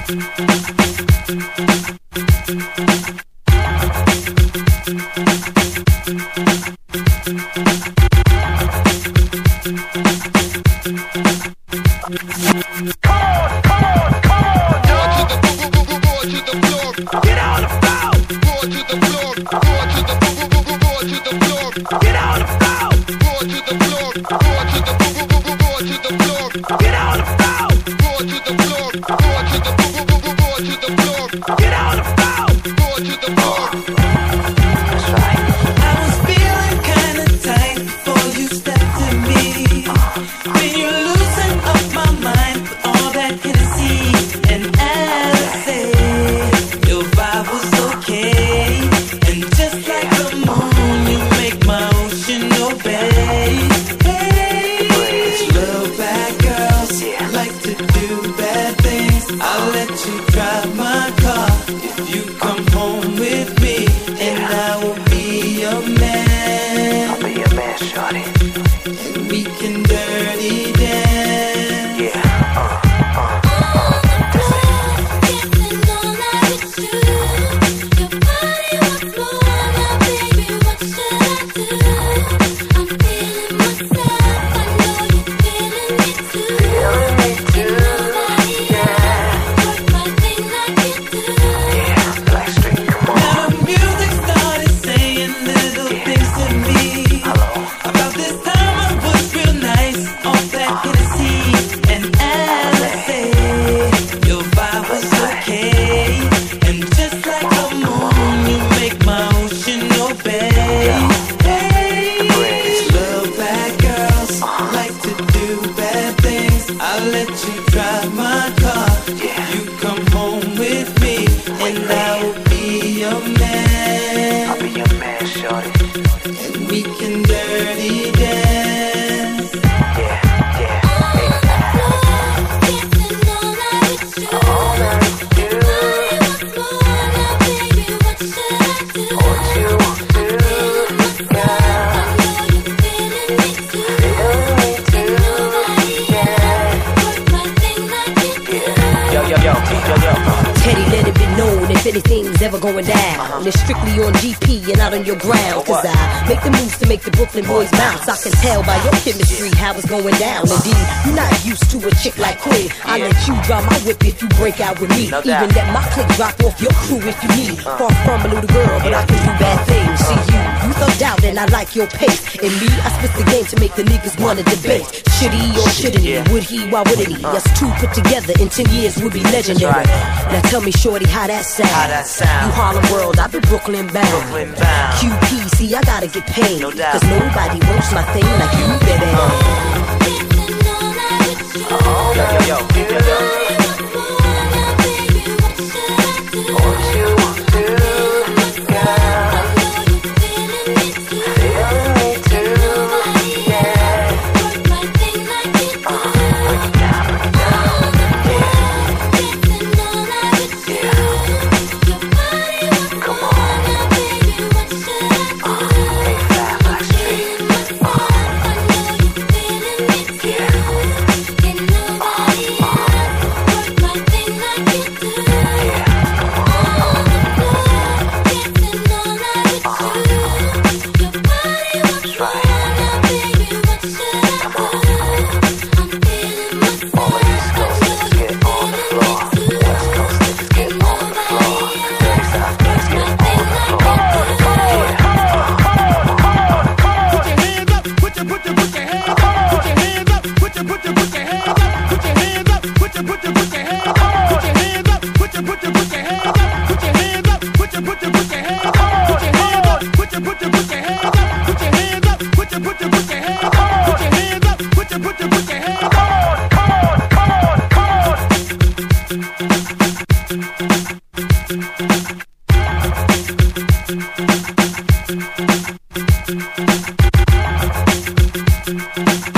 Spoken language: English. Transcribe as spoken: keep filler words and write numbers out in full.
Anything's ever going down, uh-huh. It's strictly on G P and out on your ground. Cause I make the moves to make the Brooklyn boys bounce. I can tell by your chemistry how it's going down. Indeed, you're not used to a chick like Queen. I let you drive my whip if you break out with me. Even let my clique drop off your crew if you need. Far from a little girl, but I can do bad things. See you, you thugged out and I like your pace. And me, I spit the game to make the niggas wanna debate. Should he or shouldn't he? Would he, why wouldn't he? Us two put together in ten years would be legendary. Now tell me, shorty, how that sound? How that sound? You Harlem World, I've been Brooklyn bound. Brooklyn bound. Q P, see, I gotta get paid. No doubt. Cause nobody works my thing like you, baby. Uh. Uh-oh. Yo, yo, yo, yo, yo. We'll be right back.